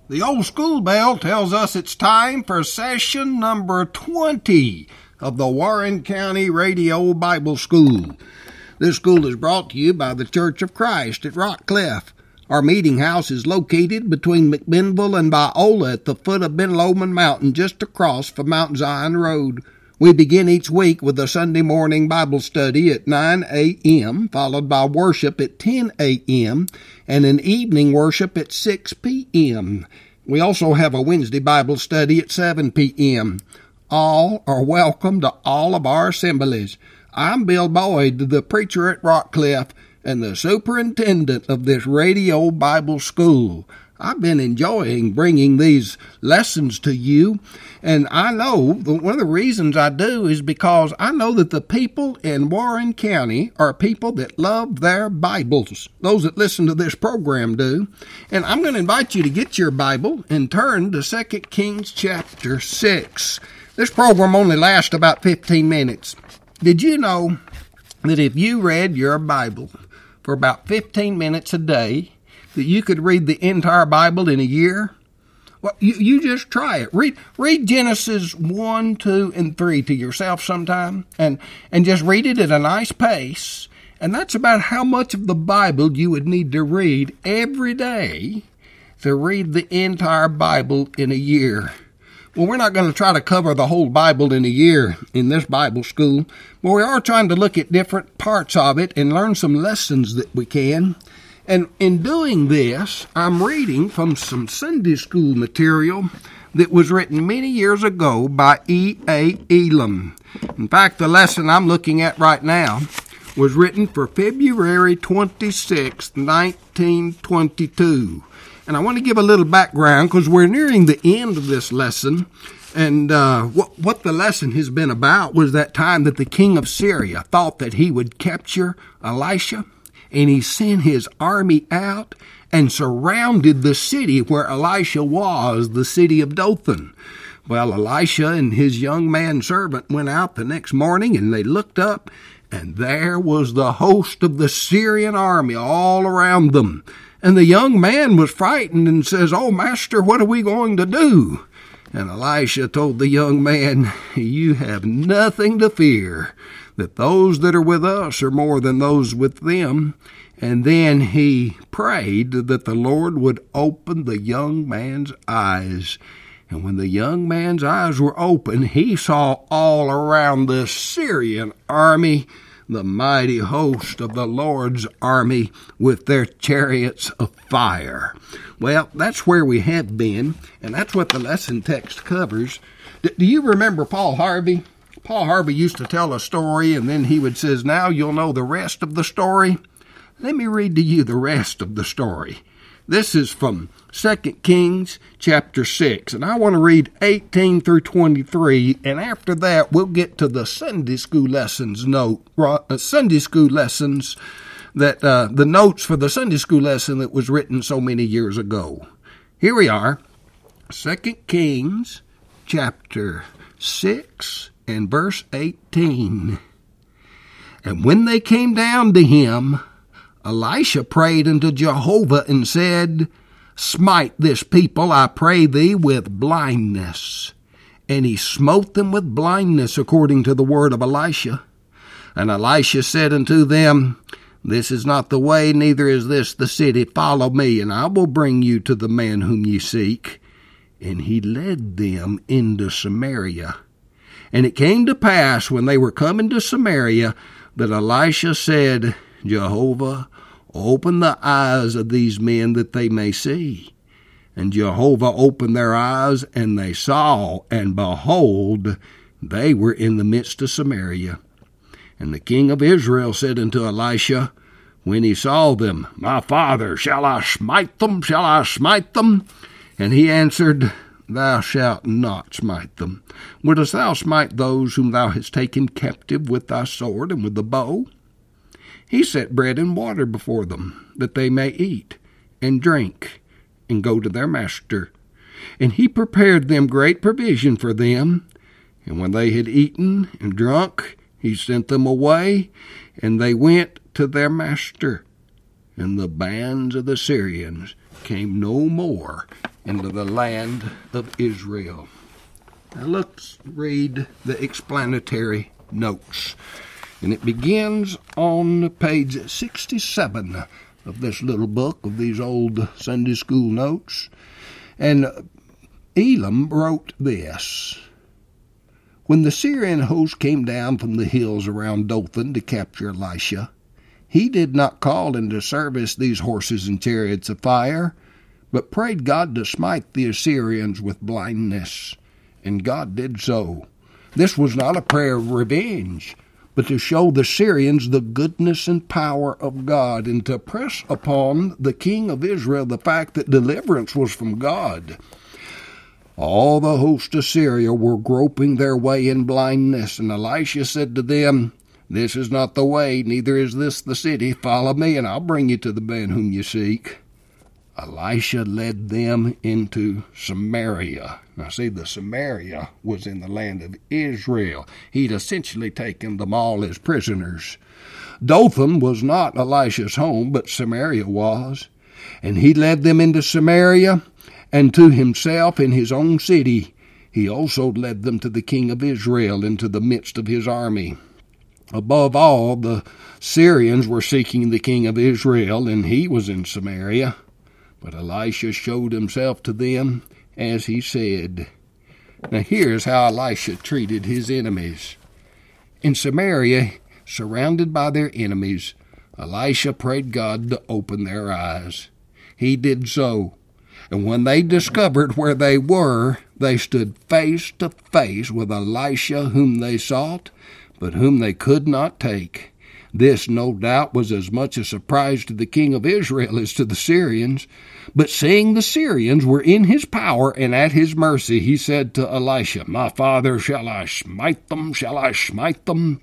The old school bell tells us it's time for session number 20 of the Warren County Radio Bible School. This school is brought to you by the Church of Christ at Rock Cliff. Our meeting house is located between McMinnville and Biola at the foot of Ben Lomond Mountain, just across from Mount Zion Road. We begin each week with a Sunday morning Bible study at 9 a.m., followed by worship at 10 a.m., and an evening worship at 6 p.m. We also have a Wednesday Bible study at 7 p.m. All are welcome to all of our assemblies. I'm Bill Boyd, the preacher at Rock Cliff and the superintendent of this radio Bible school. I've been enjoying bringing these lessons to you, and I know one of the reasons I do is because I know that the people in Warren County are people that love their Bibles. Those that listen to this program do. And I'm going to invite you to get your Bible and turn to 2 Kings chapter 6. This program only lasts about 15 minutes. Did you know that if you read your Bible for about 15 minutes a day, that you could read the entire Bible in a year? Well, you just try it. Read Genesis 1, 2, and 3 to yourself sometime, and just read it at a nice pace. And that's about how much of the Bible you would need to read every day to read the entire Bible in a year. Well, we're not going to try to cover the whole Bible in a year in this Bible school, but we are trying to look at different parts of it and learn some lessons that we can. And in doing this, I'm reading from some Sunday school material that was written many years ago by E.A. Elam. In fact, the lesson I'm looking at right now was written for February 26, 1922. And I want to give a little background because we're nearing the end of this lesson. And what the lesson has been about was that time that the king of Syria thought that he would capture Elisha. And he sent his army out and surrounded the city where Elisha was, the city of Dothan. Well, Elisha and his young man servant went out the next morning, and they looked up, and there was the host of the Syrian army all around them. And the young man was frightened and says, "Oh, master, what are we going to do?" And Elisha told the young man, "You have nothing to fear, that those that are with us are more than those with them." And then he prayed that the Lord would open the young man's eyes. And when the young man's eyes were open, he saw all around the Syrian army the mighty host of the Lord's army with their chariots of fire. Well, that's where we have been, and that's what the lesson text covers. Do you remember Paul Harvey? Paul Harvey used to tell a story, and then he would say, "Now you'll know the rest of the story." Let me read to you the rest of the story. This is from 2 Kings chapter 6, and I want to read 18 through 23, and after that we'll get to the Sunday school lessons the notes for the Sunday school lesson that was written so many years ago. Here we are, 2 Kings chapter 6 and verse 18. And when they came down to him, Elisha prayed unto Jehovah and said, "Smite this people, I pray thee, with blindness." And he smote them with blindness according to the word of Elisha. And Elisha said unto them, "This is not the way, neither is this the city. Follow me, and I will bring you to the man whom ye seek." And he led them into Samaria. And it came to pass, when they were come into Samaria, that Elisha said, "Jehovah, open the eyes of these men that they may see." And Jehovah opened their eyes, and they saw, and behold, they were in the midst of Samaria. And the king of Israel said unto Elisha, when he saw them, "My father, shall I smite them? Shall I smite them?" And he answered, "Thou shalt not smite them. Wouldest thou smite those whom thou hast taken captive with thy sword and with the bow?" He set bread and water before them, that they may eat and drink and go to their master. And he prepared them great provision for them. And when they had eaten and drunk, he sent them away, and they went to their master. And the bands of the Syrians came no more into the land of Israel. Now let's read the explanatory notes. And it begins on page 67 of this little book of these old Sunday school notes. And Elam wrote this: When the Syrian host came down from the hills around Dothan to capture Elisha, he did not call into service these horses and chariots of fire, but prayed God to smite the Assyrians with blindness. And God did so. This was not a prayer of revenge, but to show the Syrians the goodness and power of God, and to press upon the king of Israel the fact that deliverance was from God. All the host of Syria were groping their way in blindness, and Elisha said to them, This is not the way, neither is this the city. Follow me, and I'll bring you to the man whom you seek. Elisha led them into Samaria. Now see, the Samaria was in the land of Israel. He'd essentially taken them all as prisoners. Dothan was not Elisha's home, but Samaria was. And he led them into Samaria, and to himself in his own city. He also led them to the king of Israel, into the midst of his army. Above all, the Syrians were seeking the king of Israel, and he was in Samaria. But Elisha showed himself to them as he said. Now here's how Elisha treated his enemies. In Samaria, surrounded by their enemies, Elisha prayed God to open their eyes. He did so. And when they discovered where they were, they stood face to face with Elisha, whom they sought, but whom they could not take. This, no doubt, was as much a surprise to the king of Israel as to the Syrians. But seeing the Syrians were in his power and at his mercy, he said to Elisha, My father, shall I smite them? Shall I smite them?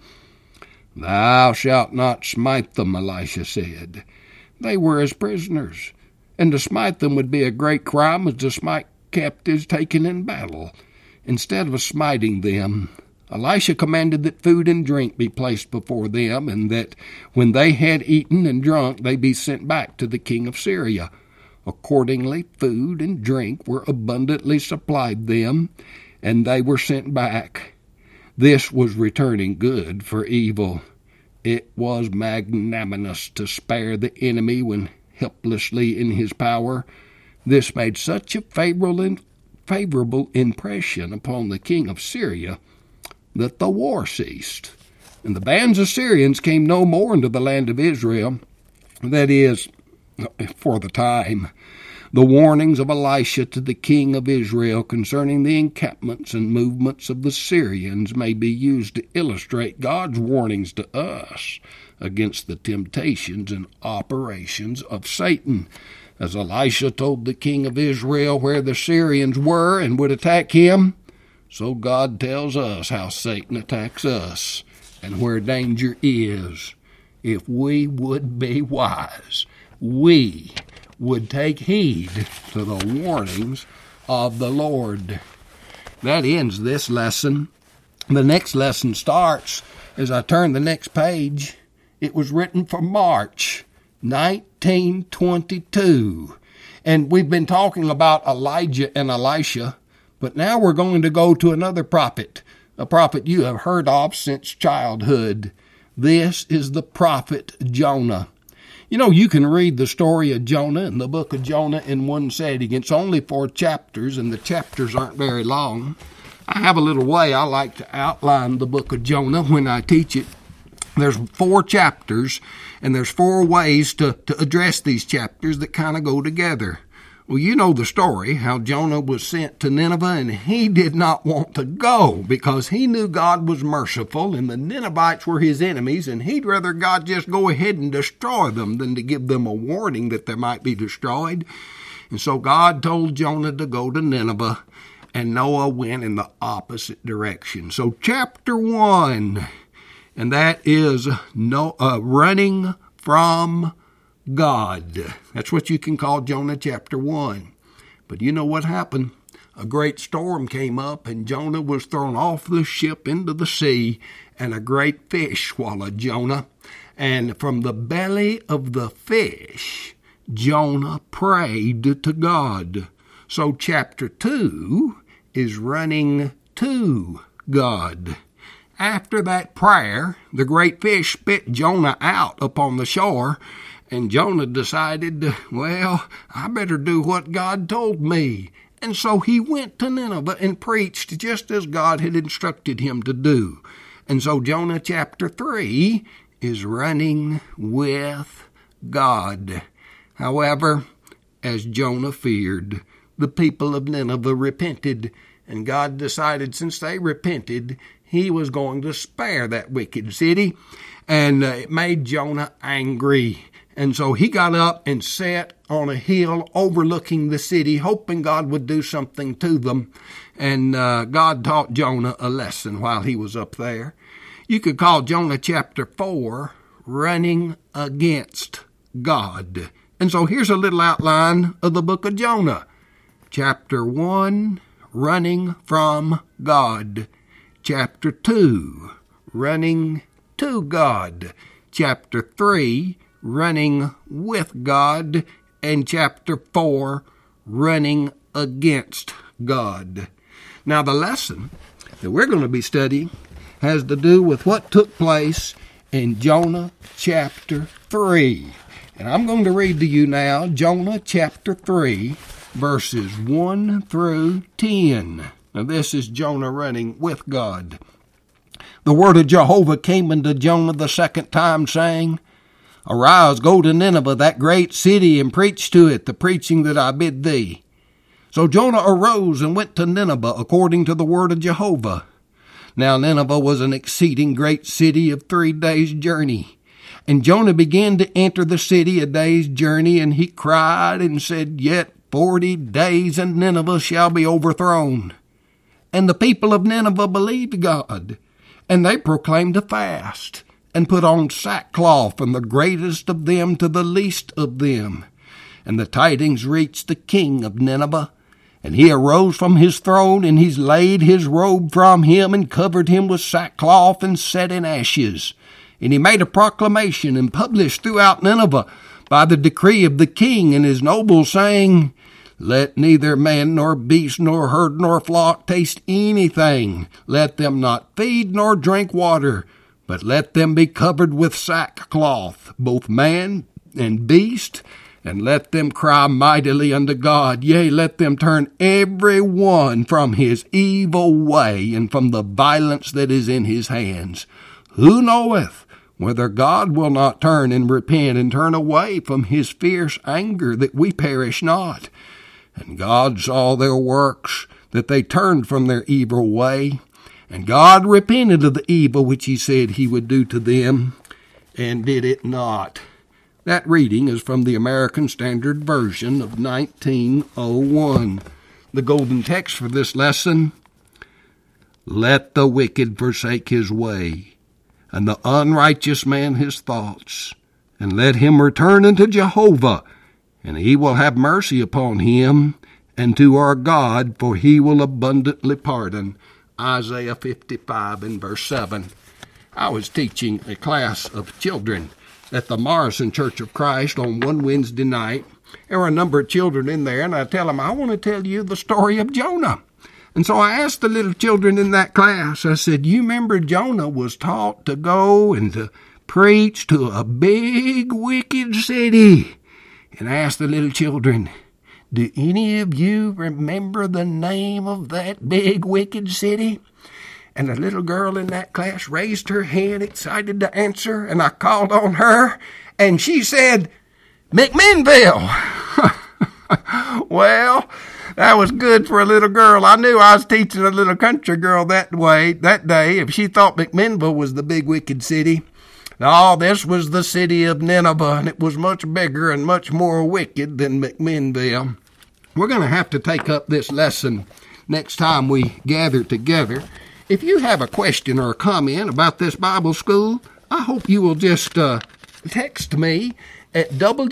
Thou shalt not smite them, Elisha said. They were as prisoners, and to smite them would be a great crime as to smite captives taken in battle. Instead of smiting them, Elisha commanded that food and drink be placed before them, and that when they had eaten and drunk, they be sent back to the king of Syria. Accordingly, food and drink were abundantly supplied them, and they were sent back. This was returning good for evil. It was magnanimous to spare the enemy when helplessly in his power. This made such a favorable impression upon the king of Syria that the war ceased, and the bands of Syrians came no more into the land of Israel, that is, for the time. The warnings of Elisha to the king of Israel concerning the encampments and movements of the Syrians may be used to illustrate God's warnings to us against the temptations and operations of Satan. As Elisha told the king of Israel where the Syrians were and would attack him, so God tells us how Satan attacks us and where danger is. If we would be wise, we would take heed to the warnings of the Lord. That ends this lesson. The next lesson starts as I turn the next page. It was written for March 1922. And we've been talking about Elijah and Elisha. But now we're going to go to another prophet, a prophet you have heard of since childhood. This is the prophet Jonah. You know, you can read the story of Jonah in the book of Jonah in one setting. It's only 4 chapters, and the chapters aren't very long. I have a little way I like to outline the book of Jonah when I teach it. There's 4 chapters, and there's 4 ways to address these chapters that kind of go together. Well, you know the story, how Jonah was sent to Nineveh, and he did not want to go because he knew God was merciful and the Ninevites were his enemies, and he'd rather God just go ahead and destroy them than to give them a warning that they might be destroyed. And so God told Jonah to go to Nineveh, and Noah went in the opposite direction. So chapter 1, and that is running from God. That's what you can call Jonah chapter 1. But you know what happened? A great storm came up, and Jonah was thrown off the ship into the sea, and a great fish swallowed Jonah. And from the belly of the fish, Jonah prayed to God. So chapter 2 is running to God. After that prayer, the great fish spit Jonah out upon the shore, and Jonah decided, well, I better do what God told me. And so he went to Nineveh and preached just as God had instructed him to do. And so Jonah chapter 3 is running with God. However, as Jonah feared, the people of Nineveh repented, and God decided since they repented, he was going to spare that wicked city, and it made Jonah angry. And so he got up and sat on a hill overlooking the city, hoping God would do something to them. And God taught Jonah a lesson while he was up there. You could call Jonah chapter 4 running against God. And so here's a little outline of the book of Jonah. Chapter 1, running from God. Chapter 2, running to God. Chapter 3, running with God. And chapter 4, running against God. Now the lesson that we're going to be studying has to do with what took place in Jonah chapter 3. And I'm going to read to you now Jonah chapter 3, verses 1 through 10. Now this is Jonah running with God. The word of Jehovah came unto Jonah the second time, saying, Arise, go to Nineveh, that great city, and preach to it the preaching that I bid thee. So Jonah arose and went to Nineveh according to the word of Jehovah. Now Nineveh was an exceeding great city of 3 days' journey. And Jonah began to enter the city a day's journey, and he cried and said, Yet 40 days, and Nineveh shall be overthrown. And the people of Nineveh believed God, and they proclaimed a fast, and put on sackcloth, from the greatest of them to the least of them. And the tidings reached the king of Nineveh, and he arose from his throne, and he laid his robe from him, and covered him with sackcloth, and sat in ashes. And he made a proclamation, and published throughout Nineveh, by the decree of the king and his nobles, saying, Let neither man nor beast nor herd nor flock taste anything. Let them not feed nor drink water, but let them be covered with sackcloth, both man and beast, and let them cry mightily unto God. Yea, let them turn every one from his evil way, and from the violence that is in his hands. Who knoweth whether God will not turn and repent, and turn away from his fierce anger, that we perish not? And God saw their works, that they turned from their evil way. And God repented of the evil which he said he would do to them, and did it not. That reading is from the American Standard Version of 1901. The golden text for this lesson, Let the wicked forsake his way, and the unrighteous man his thoughts, and let him return unto Jehovah, and he will have mercy upon him, and to our God, for he will abundantly pardon. Isaiah 55 and verse 7. I was teaching a class of children at the Morrison Church of Christ on one Wednesday night. There were a number of children in there, and I tell them, I want to tell you the story of Jonah. And so I asked the little children in that class, I said, you remember Jonah was taught to go and to preach to a big wicked city. And I asked the little children, do any of you remember the name of that big wicked city? And a little girl in that class raised her hand, excited to answer, and I called on her, and she said, McMinnville. Well, that was good for a little girl. I knew I was teaching a little country girl that day, if she thought McMinnville was the big wicked city. No, this was the city of Nineveh, and it was much bigger and much more wicked than McMinnville. We're going to have to take up this lesson next time we gather together. If you have a question or a comment about this Bible school, I hope you will just text me at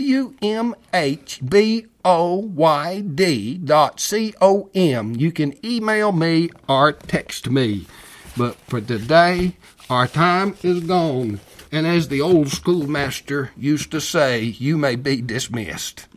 wmhboyd.com. You can email me or text me. But for today, our time is gone. And as the old schoolmaster used to say, you may be dismissed.